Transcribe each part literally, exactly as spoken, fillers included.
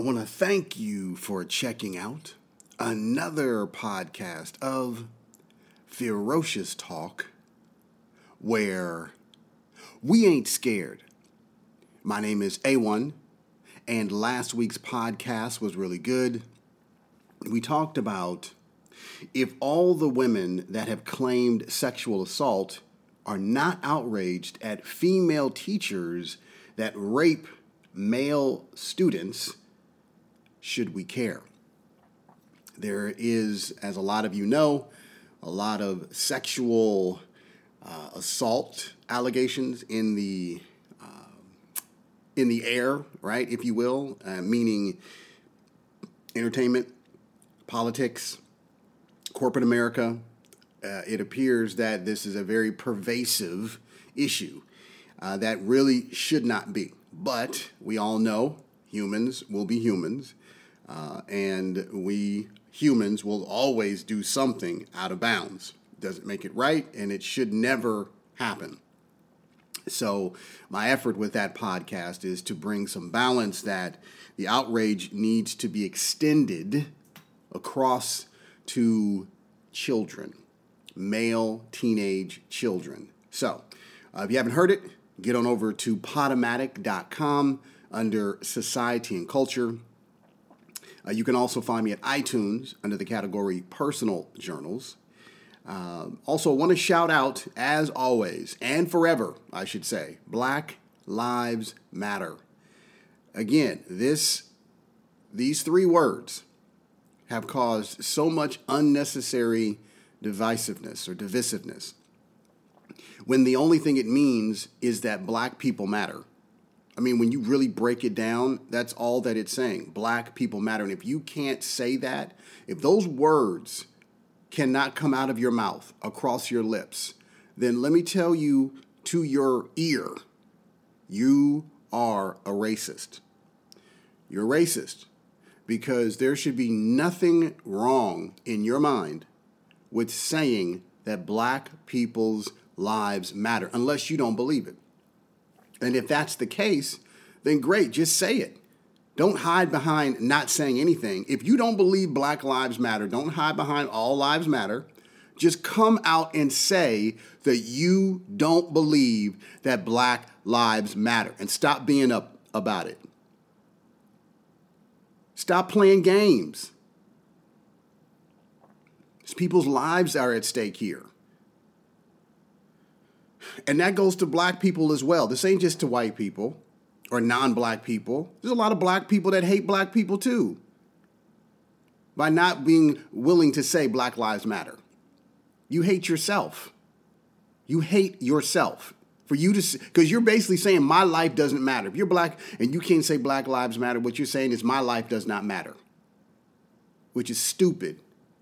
want to thank you for checking out another podcast of Ferocious Talk, where we ain't scared. My name is A one, and last week's podcast was really good. We talked about if all the women that have claimed sexual assault are not outraged at female teachers that rape male students, should we care? There is, as a lot of you know, a lot of sexual uh, assault allegations in the uh, in the air, right, if you will, uh, meaning entertainment, politics, corporate America. Uh, it appears that this is a very pervasive issue uh, that really should not be. But we all know humans will be humans, uh, and we humans will always do something out of bounds. Doesn't make it right, and it should never happen. So my effort with that podcast is to bring some balance, that the outrage needs to be extended across to children, male teenage children. So uh, if you haven't heard it, get on over to podomatic dot com under Society and Culture. Uh, you can also find me at iTunes under the category Personal Journals. Um, also, want to shout out, as always, and forever, I should say, Black Lives Matter. Again, this these three words have caused so much unnecessary divisiveness or divisiveness, when the only thing it means is that black people matter. I mean, when you really break it down, that's all that it's saying. Black people matter. And if you can't say that, if those words cannot come out of your mouth, across your lips, then let me tell you to your ear, you are a racist. You're a racist because there should be nothing wrong in your mind with saying that black people's lives matter, unless you don't believe it. And if that's the case, then great, just say it. Don't hide behind not saying anything. If you don't believe Black Lives Matter, don't hide behind All Lives Matter. Just come out and say that you don't believe that Black Lives Matter, and stop being up about it. Stop playing games. People's lives are at stake here. And that goes to black people as well. This ain't just to white people or non-black people. There's a lot of black people that hate black people too, by not being willing to say Black Lives Matter. You hate yourself. You hate yourself. For you to, because you're basically saying my life doesn't matter. If you're black and you can't say Black Lives Matter, what you're saying is my life does not matter, which is stupid.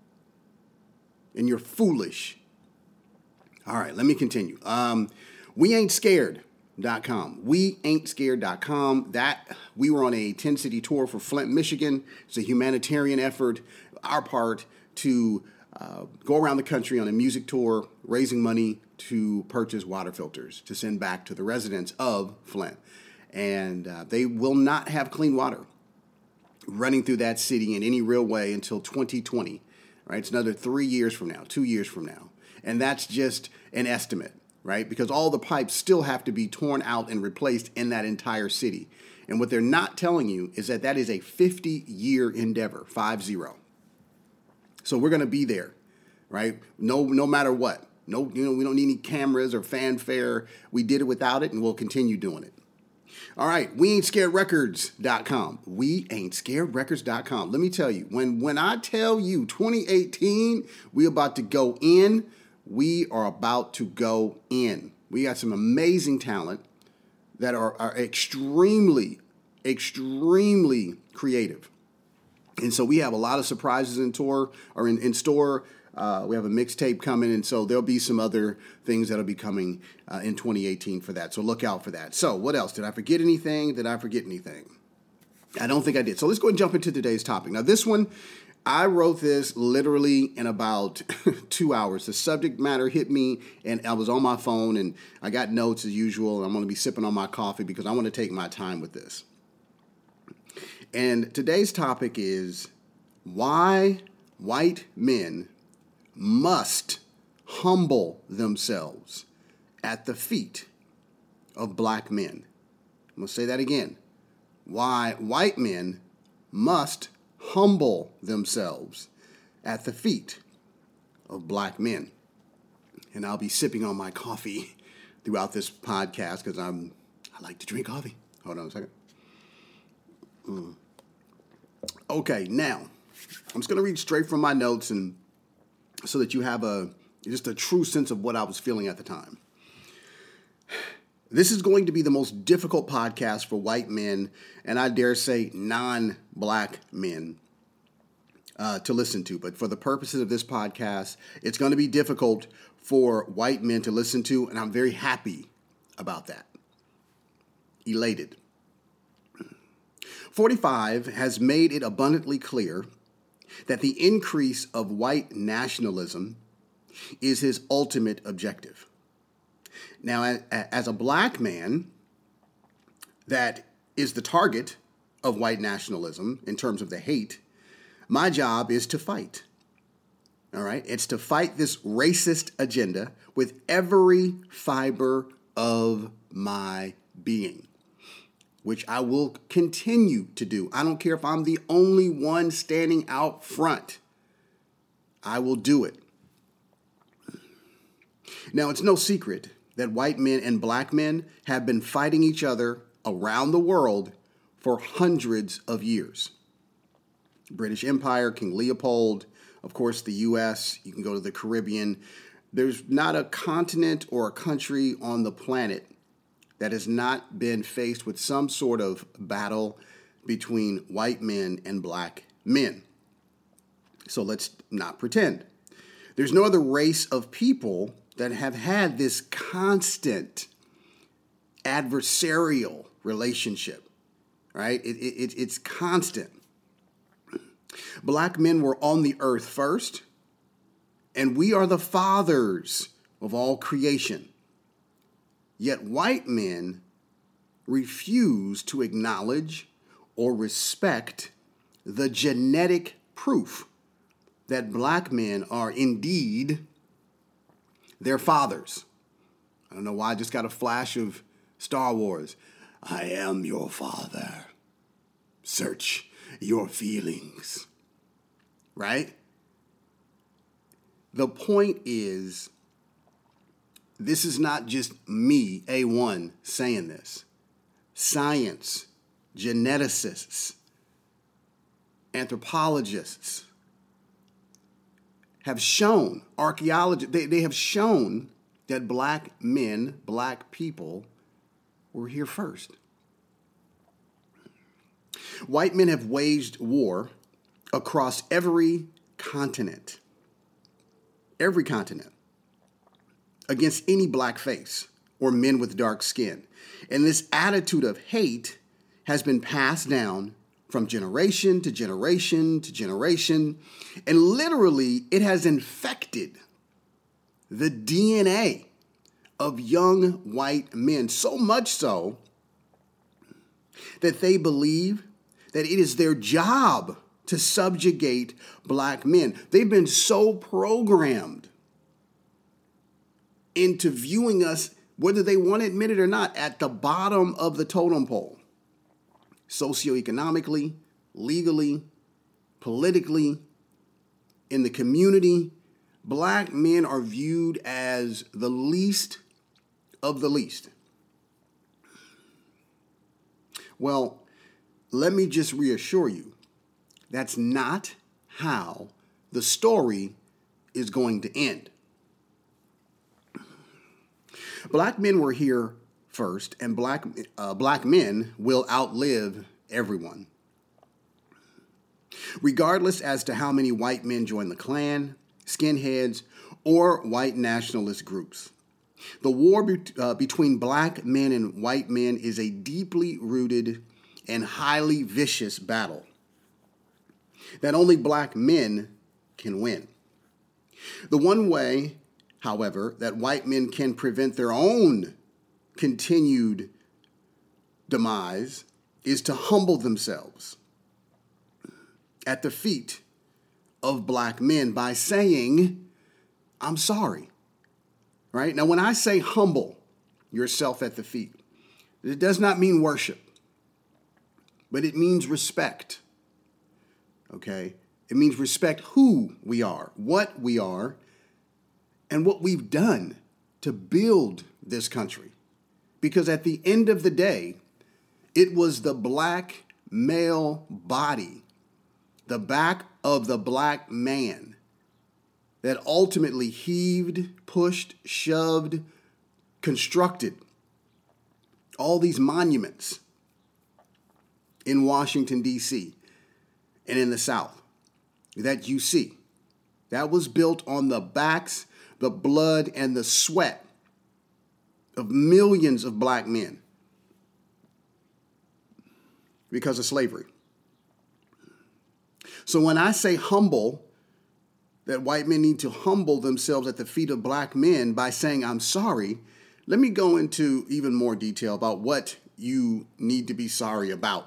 And you're foolish. All right, let me continue. Um, we ain't scared dot com. we ain't scared dot com. That, we were on a ten-city tour for Flint, Michigan. It's a humanitarian effort, our part, to uh, go around the country on a music tour, raising money to purchase water filters to send back to the residents of Flint. And uh, they will not have clean water running through that city in any real way until twenty twenty. Right? It's another three years from now, two years from now. And that's just an estimate, right? Because all the pipes still have to be torn out and replaced in that entire city. And what they're not telling you is that that is a fifty-year endeavor, five zero. So we're going to be there, right? No, no matter what. No, you know, we don't need any cameras or fanfare. We did it without it, and we'll continue doing it. All right, we ain't scared records dot com. we ain't scared records dot com. Let me tell you, when, when I tell you twenty eighteen, we about to go in, we are about to go in. We got some amazing talent that are, are extremely, extremely creative. And so we have a lot of surprises in tour or in, in store. Uh, we have a mixtape coming, and so there'll be some other things that'll be coming uh, in twenty eighteen for that. So look out for that. So what else? Did I forget anything? Did I forget anything? I don't think I did. So let's go and jump into today's topic. Now, this one, I wrote this literally in about two hours. The subject matter hit me, and I was on my phone, and I got notes as usual, and I'm going to be sipping on my coffee because I want to take my time with this. And today's topic is why white men must humble themselves at the feet of black men. I'm going to say that again. Why white men must humble themselves at the feet of black men. And I'll be sipping on my coffee throughout this podcast because I'm I like to drink coffee. Hold on a second. Mm. Okay, now I'm just going to read straight from my notes, and so that you have a just a true sense of what I was feeling at the time. This is going to be the most difficult podcast for white men, and I dare say non-black men, uh, to listen to. But for the purposes of this podcast, it's going to be difficult for white men to listen to, and I'm very happy about that. Elated. forty-five has made it abundantly clear that the increase of white nationalism is his ultimate objective. Now, as a black man that is the target of white nationalism in terms of the hate, my job is to fight. All right? It's to fight this racist agenda with every fiber of my being, which I will continue to do. I don't care if I'm the only one standing out front. I will do it. Now, it's no secret that white men and black men have been fighting each other around the world for hundreds of years. British Empire, King Leopold, of course, the U S, you can go to the Caribbean. There's not a continent or a country on the planet that has not been faced with some sort of battle between white men and black men. So let's not pretend. There's no other race of people that have had this constant adversarial relationship, right? It, it, it's constant. Black men were on the earth first, and we are the fathers of all creation. Yet white men refuse to acknowledge or respect the genetic proof that black men are indeed their fathers. I don't know why I just got a flash of Star Wars. I am your father. Search your feelings. Right? The point is, this is not just me, A one, saying this. Science, geneticists, anthropologists have shown, archaeologists, they, they have shown that black men, black people were here first. White men have waged war across every continent, every continent, against any black face or men with dark skin. And this attitude of hate has been passed down from generation to generation to generation. And literally, it has infected the D N A of young white men, so much so that they believe that it is their job to subjugate black men. They've been so programmed into viewing us, whether they want to admit it or not, at the bottom of the totem pole. Socioeconomically, legally, politically, in the community, black men are viewed as the least of the least. Well, let me just reassure you, that's not how the story is going to end. Black men were here first, and black uh, black men will outlive everyone. Regardless as to how many white men join the Klan, skinheads, or white nationalist groups, the war be- uh, between black men and white men is a deeply rooted and highly vicious battle that only black men can win. The one way, however, that white men can prevent their own continued demise is to humble themselves at the feet of black men by saying, I'm sorry. Right? Now, when I say humble yourself at the feet, it does not mean worship, but it means respect. Okay? It means respect who we are, what we are, and what we've done to build this country. Because at the end of the day, it was the black male body, the back of the black man, that ultimately heaved, pushed, shoved, constructed all these monuments in Washington, D C and in the South that you see. That was built on the backs, the blood, and the sweat of millions of black men because of slavery. So when I say humble, that white men need to humble themselves at the feet of black men by saying, I'm sorry, let me go into even more detail about what you need to be sorry about.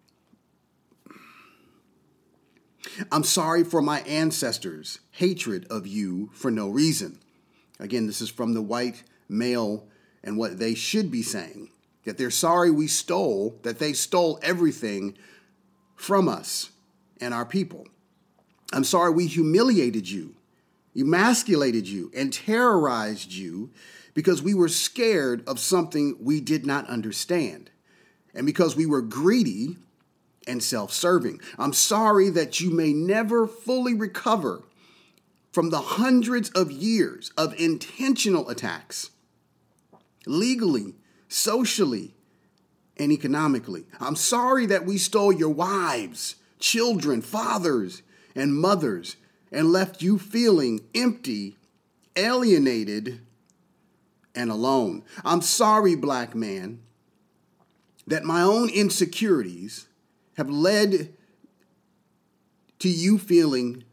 I'm sorry for my ancestors' hatred of you for no reason. Again, this is from the white male and what they should be saying, that they're sorry we stole, that they stole everything from us and our people. I'm sorry we humiliated you, emasculated you, and terrorized you because we were scared of something we did not understand, and because we were greedy and self-serving. I'm sorry that you may never fully recover from the hundreds of years of intentional attacks, legally, socially, and economically. I'm sorry that we stole your wives, children, fathers, and mothers, and left you feeling empty, alienated, and alone. I'm sorry, black man, that my own insecurities have led to you feeling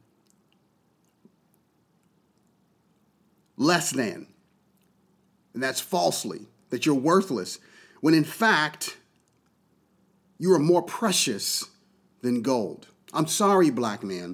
less than, and that's falsely, that you're worthless, when in fact, you are more precious than gold. I'm sorry, black man,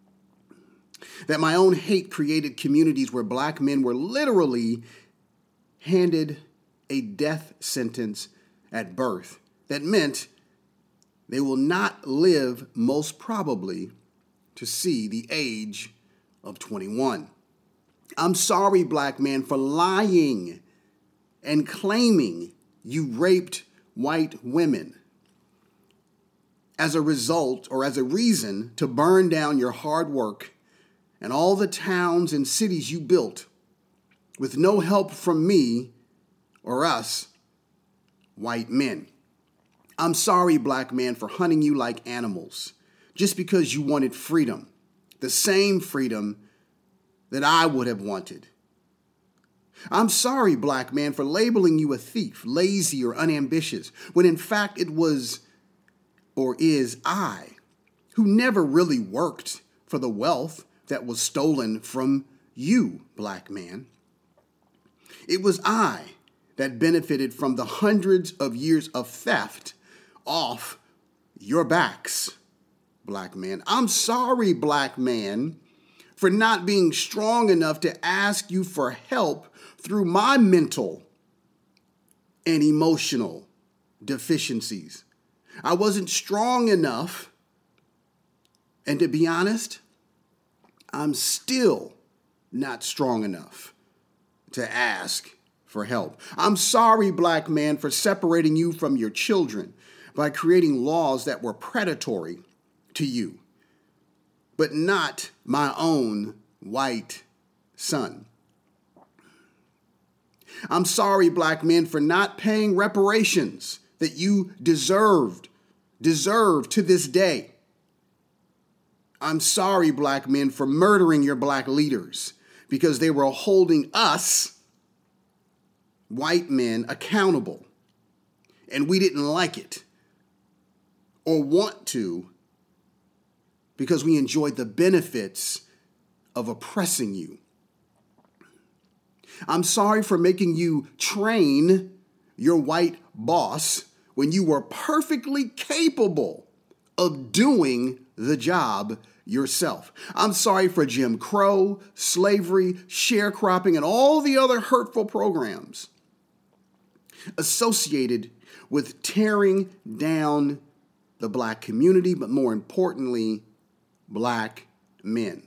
that my own hate created communities where black men were literally handed a death sentence at birth that meant they will not live, most probably, to see the age of twenty-one. I'm sorry, black man, for lying and claiming you raped white women as a result or as a reason to burn down your hard work and all the towns and cities you built with no help from me or us, white men. I'm sorry, black man, for hunting you like animals just because you wanted freedom, the same freedom that I would have wanted. I'm sorry, black man, for labeling you a thief, lazy, or unambitious, when in fact it was or is I who never really worked for the wealth that was stolen from you, black man. It was I that benefited from the hundreds of years of theft off your backs, black man. I'm sorry, black man, for not being strong enough to ask you for help through my mental and emotional deficiencies. I wasn't strong enough, and to be honest, I'm still not strong enough to ask for help. I'm sorry, black man, for separating you from your children by creating laws that were predatory to you, but not my own white son. I'm sorry, black men, for not paying reparations that you deserved, deserve to this day. I'm sorry, black men, for murdering your black leaders because they were holding us, white men, accountable, and we didn't like it or want to because we enjoyed the benefits of oppressing you. I'm sorry for making you train your white boss when you were perfectly capable of doing the job yourself. I'm sorry for Jim Crow, slavery, sharecropping, and all the other hurtful programs associated with tearing down the black community, but more importantly, black men.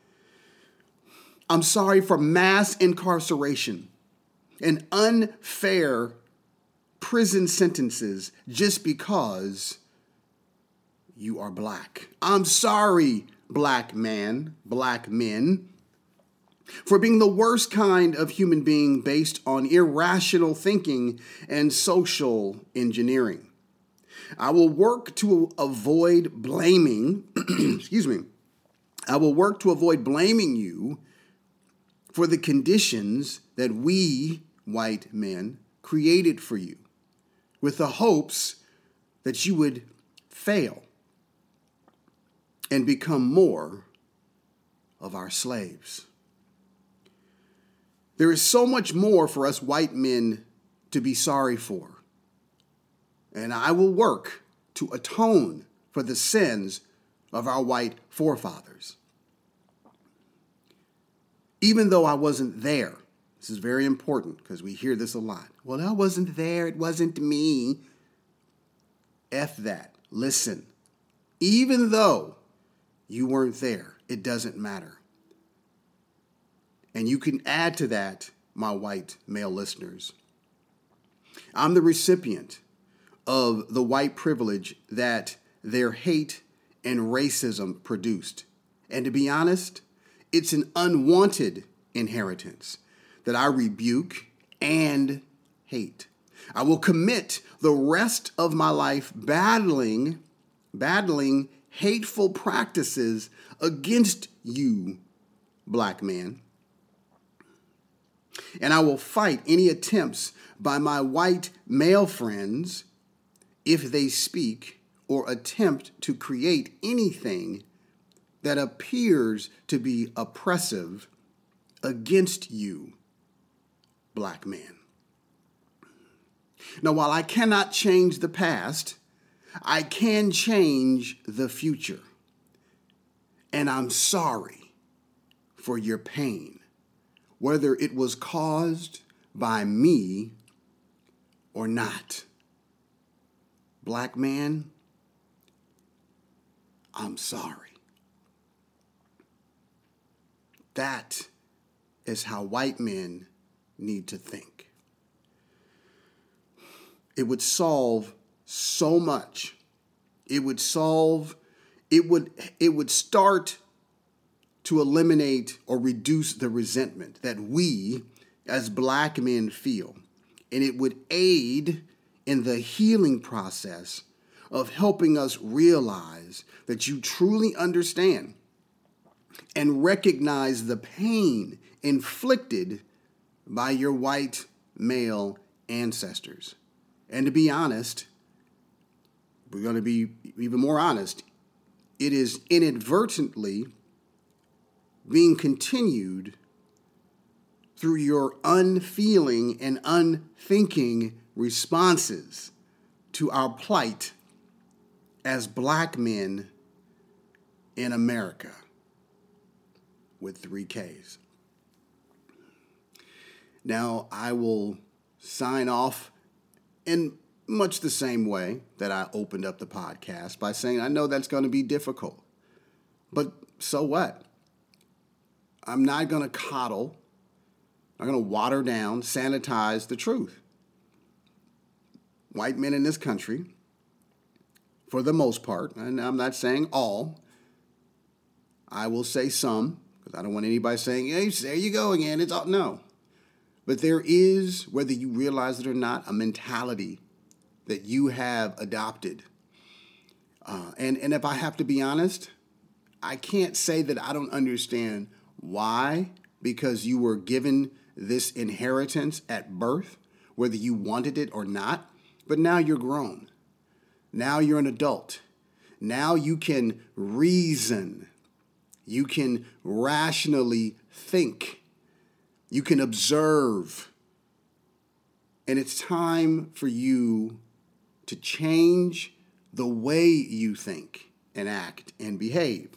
I'm sorry for mass incarceration and unfair prison sentences just because you are black. I'm sorry, black man, black men, for being the worst kind of human being based on irrational thinking and social engineering. I will work to avoid blaming, excuse me, I will work to avoid blaming you for the conditions that we, white men, created for you, with the hopes that you would fail and become more of our slaves. There is so much more for us white men to be sorry for, and I will work to atone for the sins of our white forefathers. Even though I wasn't there, this is very important because we hear this a lot. Well, I wasn't there, it wasn't me. F that. Listen, even though you weren't there, it doesn't matter. And you can add to that, my white male listeners. I'm the recipient of the white privilege that their hate and racism produced. And to be honest, it's an unwanted inheritance that I rebuke and hate. I will commit the rest of my life battling, battling hateful practices against you, black man. And I will fight any attempts by my white male friends if they speak or attempt to create anything that appears to be oppressive against you, black man. Now, while I cannot change the past, I can change the future. And I'm sorry for your pain, whether it was caused by me or not. Black man, I'm sorry. That is how white men need to think. It would solve so much. It would solve, it would, it would start to eliminate or reduce the resentment that we as black men feel. And it would aid in the healing process of helping us realize that you truly understand and recognize the pain inflicted by your white male ancestors. And to be honest, we're going to be even more honest, it is inadvertently being continued through your unfeeling and unthinking responses to our plight as black men in America with three Ks. Now, I will sign off in much the same way that I opened up the podcast by saying I know that's going to be difficult, but so what? I'm not going to coddle. I'm going to water down, sanitize the truth. White men in this country, for the most part, and I'm not saying all, I will say some, because I don't want anybody saying, hey, there you go again. It's all, no. But there is, whether you realize it or not, a mentality that you have adopted. Uh, and, and if I have to be honest, I can't say that I don't understand why, because you were given this inheritance at birth, whether you wanted it or not. But now you're grown. Now you're an adult. Now you can reason. You can rationally think. You can observe. And it's time for you to change the way you think and act and behave.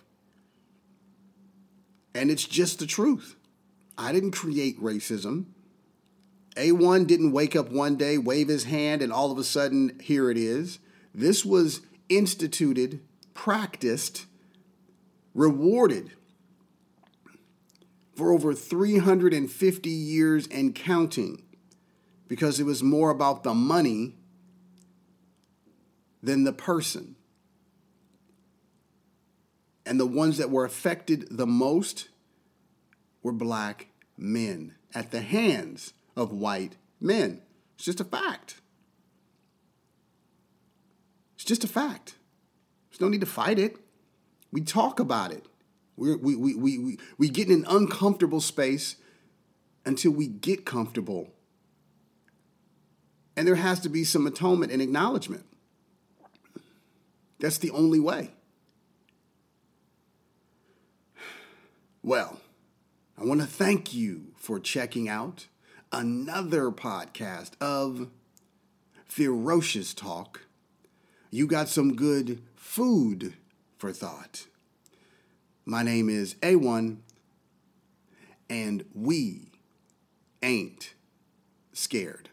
And it's just the truth. I didn't create racism. A one didn't wake up one day, wave his hand, and all of a sudden, here it is. This was instituted, practiced, rewarded for over three hundred fifty years and counting, because it was more about the money than the person. And the ones that were affected the most were black men at the hands of white men. It's just a fact. It's just a fact. There's no need to fight it. We talk about it. We're, we, we, we, we, we get in an uncomfortable space until we get comfortable. And there has to be some atonement and acknowledgement. That's the only way. Well, I want to thank you for checking out another podcast of Ferocious Talk. You got some good food for thought. My name is A one, and we ain't scared.